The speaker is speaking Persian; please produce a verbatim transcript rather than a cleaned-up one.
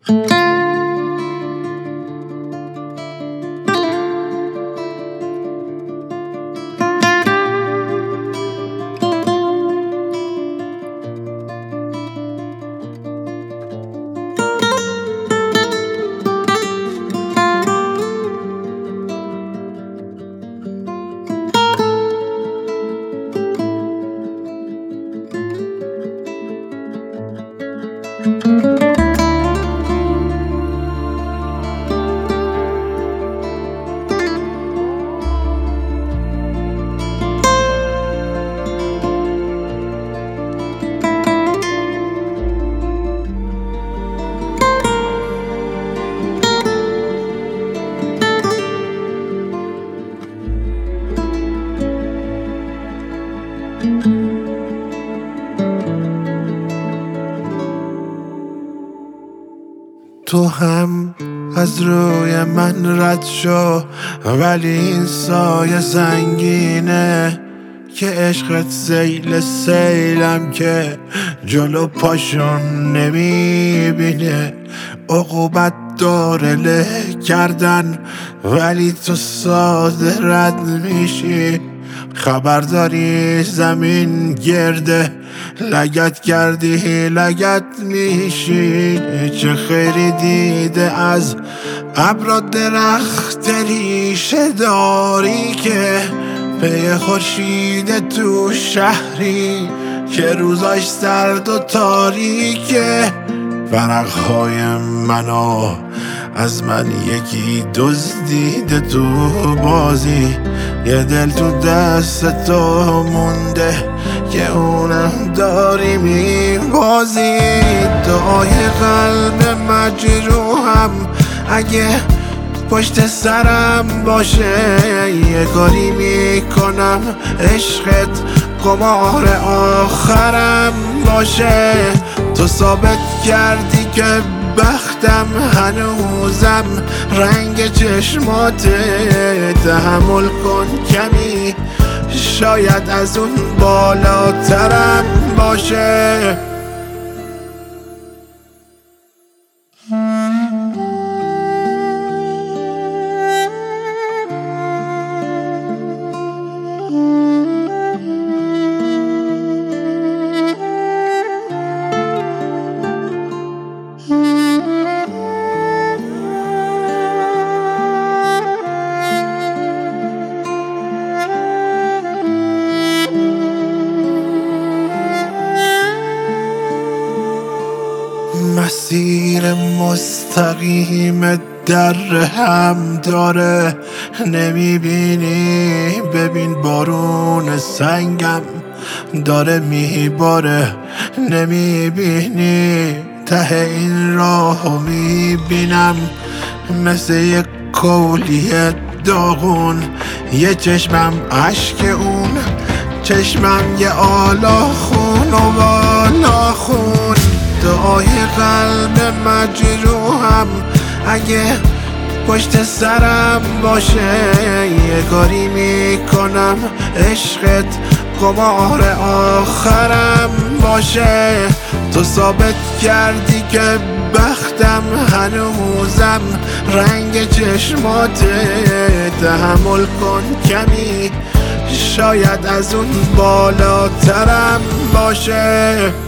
تو هم از روی من رد شو، ولی این سایه سنگینه که عشقت سیل سیلم که جلو پاشون نمیبینه. عقوبت داره له کردن ولی تو ساده رد میشی. خبرداری زمین گرده، لگت کردی لگت میشی. چه خیری دیده از ابر درخت ریشه داری که پی خورشید تو شهری که روزاش سرد و تاریکه. ورقهای منو از من یکی دزدیده تو بازی، یه دل تو دست تو مونده که اونم داری میبازی. دعای قلب مجروحم اگه پشت سرم باشه، یه کاری میکنم عشقت قمار آخرم باشه. تو ثابت کردی که بختم هنوزم رنگ چشماته. تحمل کن کمی، شاید از اون بالاترم باشه. مسیر مستقیم در هم داره، نمیبینی؟ ببین بارون سنگم داره میباره، نمیبینی؟ ته این راهو میبینم مثل یک کولیه داغون. یه چشمم عشق اون، چشمم یه آلا خون و بالا خون. دعای قلب مجروحم اگه پشت سرم باشه، یه کاری میکنم عشقت قمار آخرم باشه. تو ثابت کردی که بختم هنوزم رنگ چشماته. تحمل کن کمی، شاید از اون بالاترم باشه.